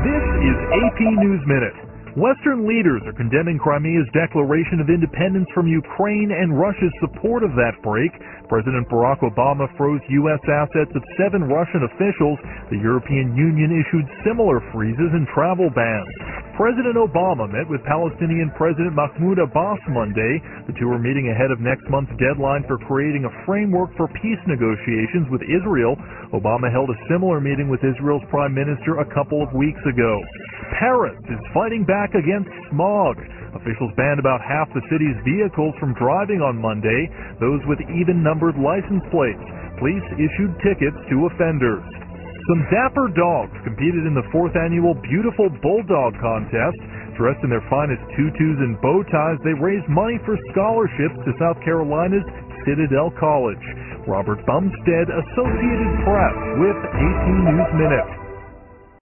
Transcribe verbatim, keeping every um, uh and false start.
This is A P News Minute. Western leaders are condemning Crimea's declaration of independence from Ukraine and Russia's support of that break. President Barack Obama froze U S assets of seven Russian officials. The European Union issued similar freezes and travel bans. President Obama met with Palestinian President Mahmoud Abbas Monday. The two are meeting ahead of next month's deadline for creating a framework for peace negotiations with Israel. Obama held a similar meeting with Israel's Prime Minister a couple of weeks ago. Paris is fighting back against smog. Officials banned about half the city's vehicles from driving on Monday, those with even-numbered license plates. Police issued tickets to offenders. Some dapper dogs competed in the fourth annual Beautiful Bulldog Contest. Dressed in their finest tutus and bow ties, they raised money for scholarships to South Carolina's Citadel College. Robert Bumstead, Associated Press, with A P News Minute.